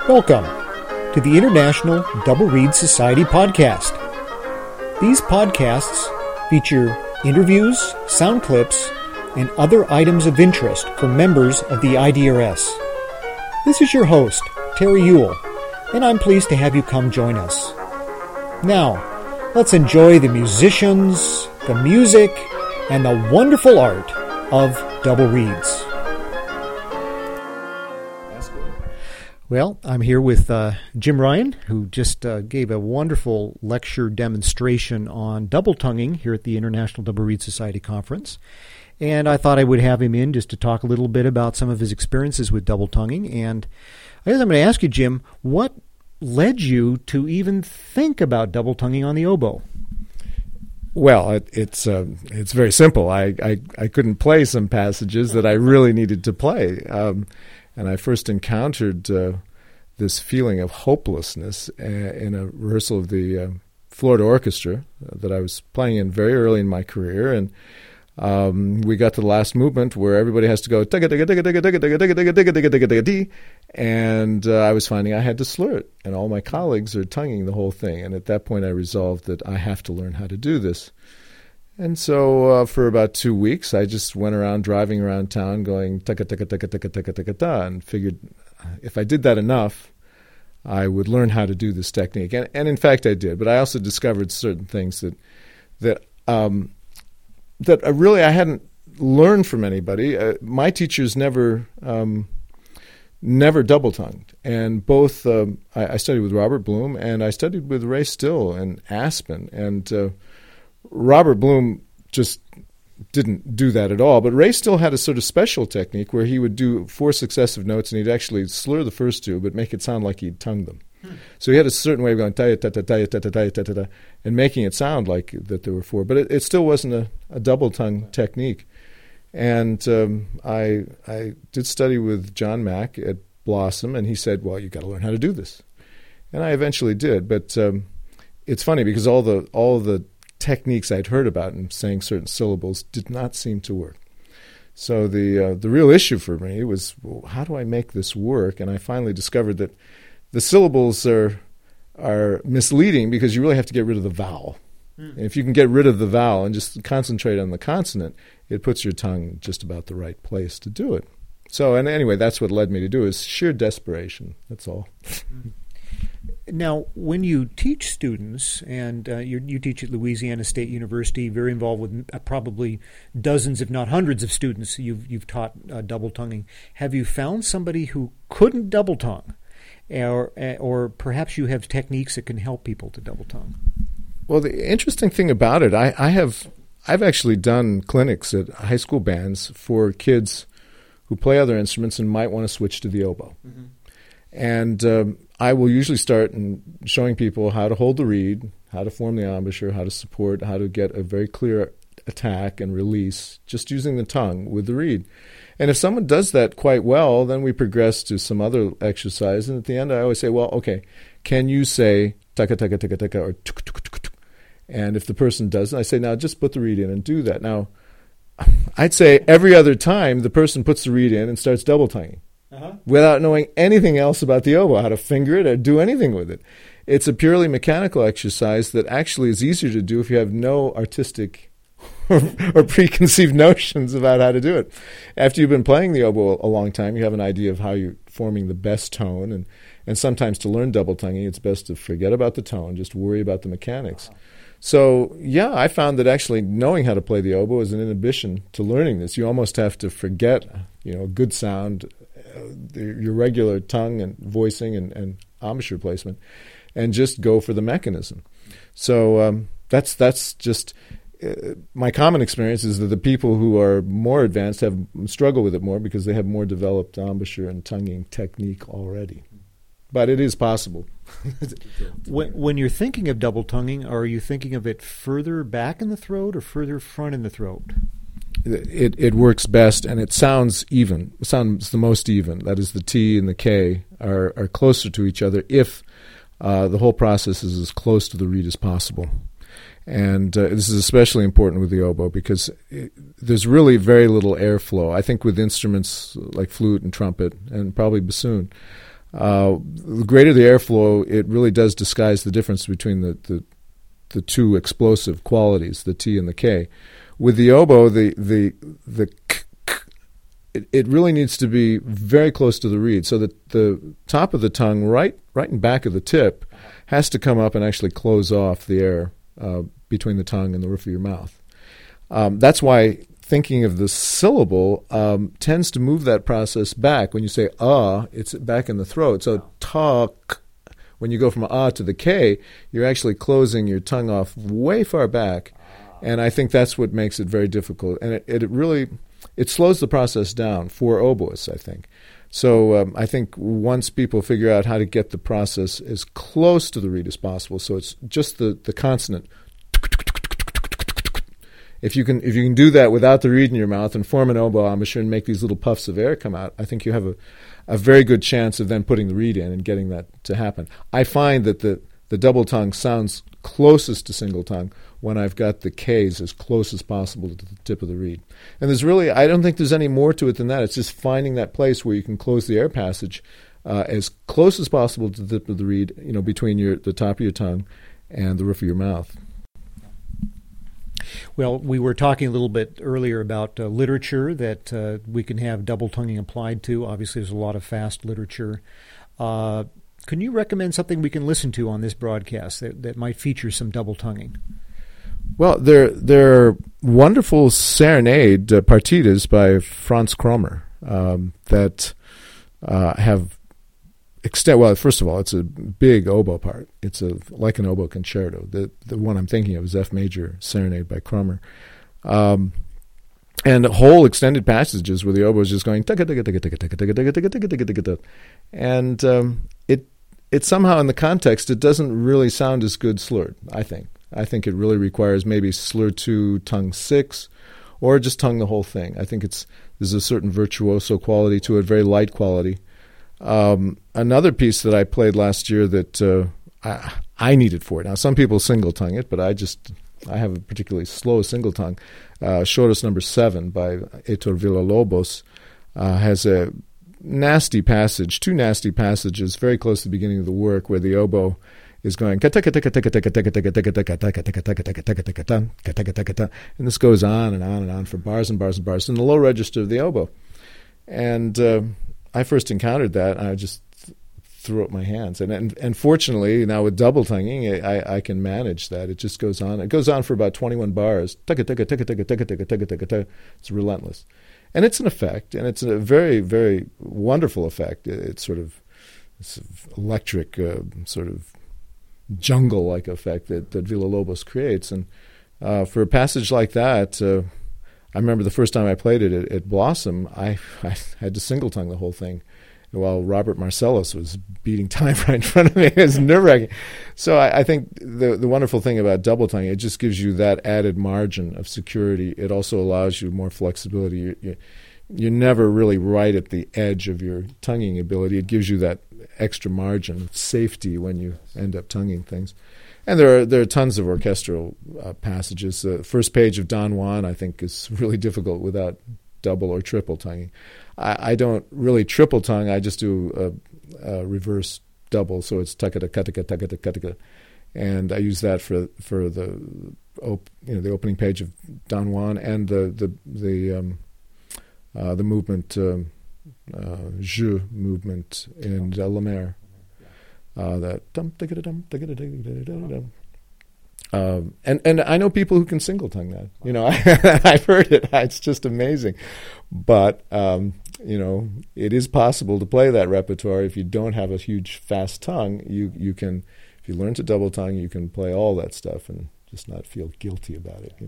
Welcome to the International Double Reed Society podcast. These podcasts feature interviews, sound clips, and other items of interest from members of the IDRS. This is your host, Terry Ewell, and I'm pleased to have you come join us. Now, let's enjoy the musicians, the music, and the wonderful art of double reeds. Well, I'm here with Jim Ryan, who just gave a wonderful lecture demonstration on double tonguing here at the International Double Reed Society Conference. And I thought I would have him in just to talk a little bit about some of his experiences with double tonguing. And I guess I'm going to ask you, Jim, what led you to even think about double tonguing on the oboe? Well, it's very simple. I couldn't play some passages that I really needed to play. And I first encountered this feeling of hopelessness in a rehearsal of the Florida Orchestra that I was playing in very early in my career. And we got to the last movement where everybody has to go, and I was finding I had to slur it. And all my colleagues are tonguing the whole thing. And at that point, I resolved that I have to learn how to do this. And so for about 2 weeks, I just went around driving around town going taka-taka-taka-taka-taka-taka-ta, and figured if I did that enough, I would learn how to do this technique. And in fact, I did. But I also discovered certain things that really I hadn't learned from anybody. My teachers never double-tongued. And both I studied with Robert Bloom, and I studied with Ray Still in Aspen. And Robert Bloom just didn't do that at all, but Ray still had a sort of special technique where he would do 4 successive notes and he'd actually slur the first 2 but make it sound like he'd tongue them. So he had a certain way of going ta-ta-ta-ta-ta-ta-ta-ta and making it sound like that there were 4, but it still wasn't a double tongue technique. And I did study with John Mack at Blossom, and he said, well, you've got to learn how to do this. And I eventually did, but it's funny because all the techniques I'd heard about in saying certain syllables did not seem to work. So the real issue for me was, well, how do I make this work? And I finally discovered that the syllables are misleading because you really have to get rid of the vowel. And if you can get rid of the vowel and just concentrate on the consonant, it puts your tongue in just about the right place to do it. So, and anyway, that's what led me to do is sheer desperation. That's all. Now, when you teach students, and you teach at Louisiana State University, very involved with probably dozens, if not hundreds, of students you've taught double tonguing, have you found somebody who couldn't double tongue, or perhaps you have techniques that can help people to double tongue? Well, the interesting thing about it, I've actually done clinics at high school bands for kids who play other instruments and might want to switch to the oboe. Mm-hmm. And I will usually start in showing people how to hold the reed, how to form the embouchure, how to support, how to get a very clear attack and release, just using the tongue with the reed. And if someone does that quite well, then we progress to some other exercise. And at the end, I always say, well, okay, can you say taka-taka-taka-taka or tuk-tuk-tuk-tuk? And if the person doesn't, I say, now just put the reed in and do that. Now, I'd say every other time the person puts the reed in and starts double tonguing. Without knowing anything else about the oboe, how to finger it or do anything with it. It's a purely mechanical exercise that actually is easier to do if you have no artistic or preconceived notions about how to do it. After you've been playing the oboe a long time, you have an idea of how you're forming the best tone. And sometimes to learn double tonguing, it's best to forget about the tone, just worry about the mechanics. So, yeah, I found that actually knowing how to play the oboe is an inhibition to learning this. You almost have to forget, a good sound, your regular tongue and voicing and embouchure placement, and just go for the mechanism. So that's just my common experience is that the people who are more advanced struggle with it more because they have more developed embouchure and tonguing technique already. But it is possible. When you're thinking of double tonguing, are you thinking of it further back in the throat or further front in the throat? It works best, and it sounds even. It sounds the most even. That is, the T and the K are closer to each other if the whole process is as close to the reed as possible. And this is especially important with the oboe because there's really very little airflow. I think with instruments like flute and trumpet and probably bassoon, The greater the airflow, it really does disguise the difference between the two explosive qualities, the T and the K. With the oboe, the k, it really needs to be very close to the reed, so that the top of the tongue, right in back of the tip, has to come up and actually close off the air between the tongue and the roof of your mouth. That's why thinking of the syllable tends to move that process back. When you say it's back in the throat. So talk, when you go from to the K, you're actually closing your tongue off way far back. And I think that's what makes it very difficult. And it really slows the process down for oboists, I think. So I think once people figure out how to get the process as close to the reed as possible, so it's just the consonant. If you can do that without the reed in your mouth and form an oboe embouchure and make these little puffs of air come out, I think you have a very good chance of then putting the reed in and getting that to happen. I find that the double tongue sounds closest to single tongue when I've got the K's as close as possible to the tip of the reed. And I don't think there's any more to it than that. It's just finding that place where you can close the air passage as close as possible to the tip of the reed, between the top of your tongue and the roof of your mouth. Well, we were talking a little bit earlier about literature that we can have double tonguing applied to. Obviously, there's a lot of fast literature. Can you recommend something we can listen to on this broadcast that might feature some double tonguing? Well, there are wonderful serenade partitas by Franz Krommer that have well, first of all, it's a big oboe part. It's like an oboe concerto. The one I'm thinking of is F major serenade by Krommer. And whole extended passages where the oboe is just going and it somehow in the context it doesn't really sound as good slurred, I think. I think it really requires maybe slur 2, tongue 6, or just tongue the whole thing. I think there's a certain virtuoso quality to it, very light quality. Another piece that I played last year that I needed for it. Now, some people single tongue it, but I have a particularly slow single tongue. Chorus number 7 by Héctor Villa-Lobos has a nasty passage, 2 nasty passages, very close to the beginning of the work, where the oboe is going, and this goes on and on and on for bars and bars and bars in the low register of the oboe. And I first encountered that, and I just threw up my hands. And fortunately, now with double tonguing, I can manage that. It just goes on. It goes on for about 21 bars. It's relentless. And it's an effect, and it's a very, very wonderful effect. It's sort of this electric sort of jungle-like effect that Villa-Lobos creates. And for a passage like that, I remember the first time I played it at Blossom, I had to single tongue the whole thing while Robert Marcellus was beating time right in front of me. It was nerve-wracking. So I think the wonderful thing about double tonguing, it just gives you that added margin of security. It also allows you more flexibility. You're never really right at the edge of your tonguing ability. It gives you that extra margin of safety when you end up tonguing things. And there are tons of orchestral passages. The first page of Don Juan, I think, is really difficult without double or triple tonguing. I don't really triple tongue. I just do a reverse double, so it's takata kataka takata kataka, and I use that for the opening page of Don Juan and the movement Je movement in La Mer. That dum digga dum digga digga dum. And I know people who can single tongue that. I've heard it. It's just amazing. But it is possible to play that repertoire if you don't have a huge fast tongue. You can, if you learn to double tongue, you can play all that stuff and just not feel guilty about it.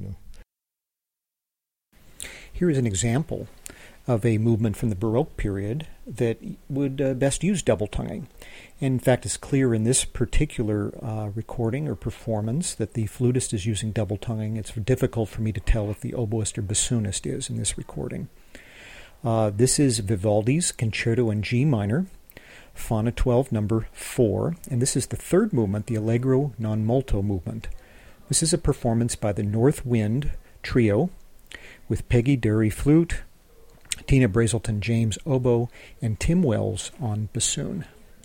Here is an example of a movement from the Baroque period that would best use double tonguing. In fact, it's clear in this particular recording or performance that the flutist is using double tonguing. It's difficult for me to tell if the oboist or bassoonist is in this recording. This is Vivaldi's Concerto in G minor, Fauna 12, number 4, and this is the third movement, the Allegro non molto movement. This is a performance by the North Wind Trio with Peggy Dury flute, Tina Brazelton James oboe, and Tim Wells on bassoon.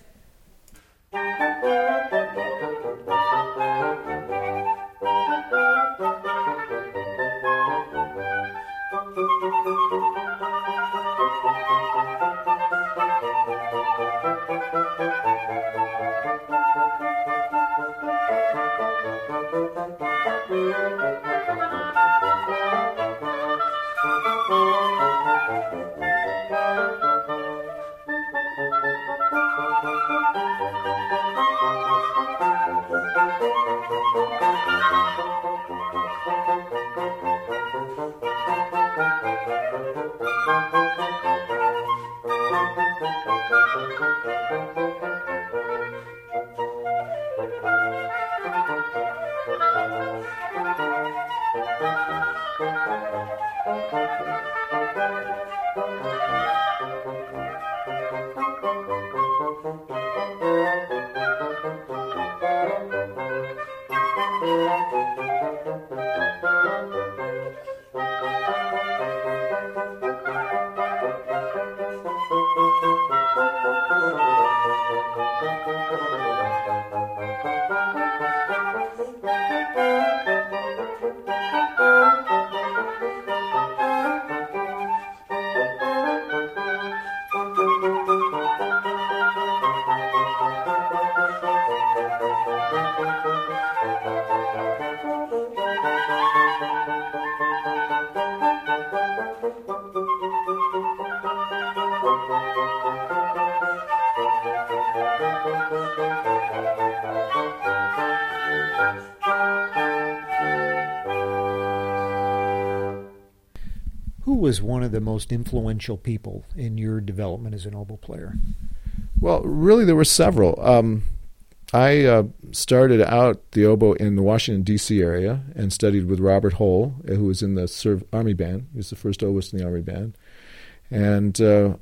Who was one of the most influential people in your development as an oboe player? Well, really, there were several. I started out the oboe in the Washington, D.C. area and studied with Robert Hole, who was in the Army Band. He was the first oboist in the Army Band. And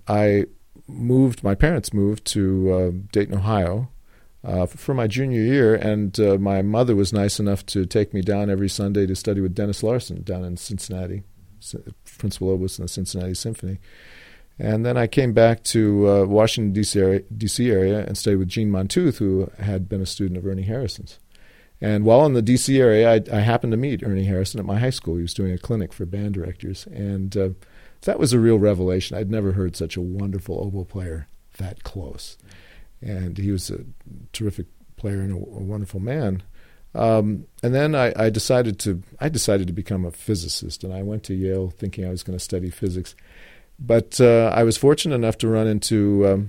my parents moved to Dayton, Ohio for my junior year, and my mother was nice enough to take me down every Sunday to study with Dennis Larson down in Cincinnati, principal oboist in the Cincinnati Symphony. And then I came back to Washington, D.C. area and studied with Gene Montooth, who had been a student of Ernie Harrison's. And while in the D.C. area, I happened to meet Ernie Harrison at my high school. He was doing a clinic for band directors. And that was a real revelation. I'd never heard such a wonderful oboe player that close. And he was a terrific player and a wonderful man. And then I decided to become a physicist, and I went to Yale thinking I was going to study physics. But I was fortunate enough to run into,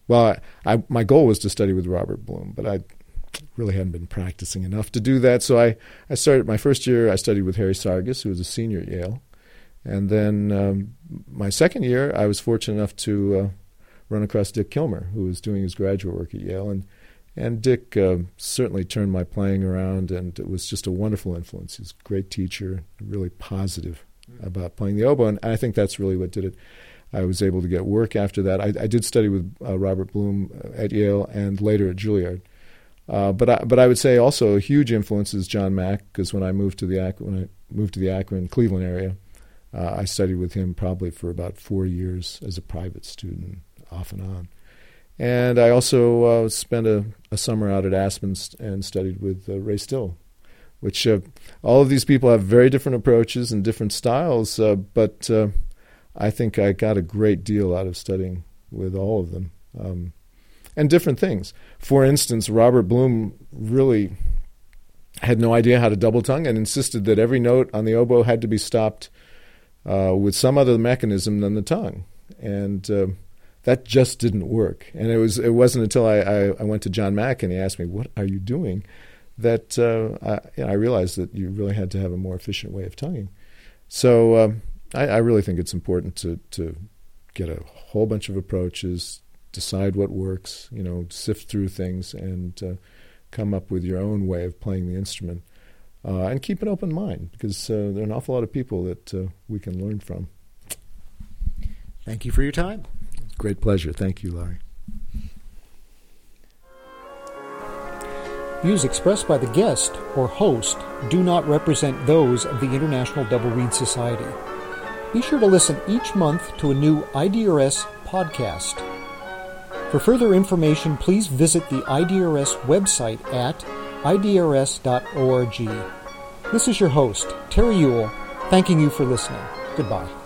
my goal was to study with Robert Bloom, but I really hadn't been practicing enough to do that. So I started, my first year, I studied with Harry Sargis, who was a senior at Yale. And then my second year, I was fortunate enough to run across Dick Kilmer, who was doing his graduate work at Yale. And Dick certainly turned my playing around, and it was just a wonderful influence. He was a great teacher, really positive about playing the oboe, and I think that's really what did it. I was able to get work after that. I did study with Robert Bloom at Yale and later at Juilliard. But I would say also a huge influence is John Mack, because when I moved to the Akron, Cleveland area, I studied with him probably for about 4 years as a private student, off and on. And I also spent a summer out at Aspen and studied with Ray Still, which all of these people have very different approaches and different styles, but I think I got a great deal out of studying with all of them, and different things. For instance, Robert Bloom really had no idea how to double tongue and insisted that every note on the oboe had to be stopped with some other mechanism than the tongue, and that just didn't work. And it wasn't until I went to John Mack and he asked me, "What are you doing?" that I realized that you really had to have a more efficient way of tonguing. So I really think it's important to get a whole bunch of approaches, decide what works, sift through things, and come up with your own way of playing the instrument. And keep an open mind, because there are an awful lot of people that we can learn from. Thank you for your time. Great pleasure. Thank you, Larry. Views expressed by the guest or host do not represent those of the International Double Reed Society. Be sure to listen each month to a new IDRS podcast. For further information, please visit the IDRS website at idrs.org. This is your host, Terry Ewell, thanking you for listening. Goodbye.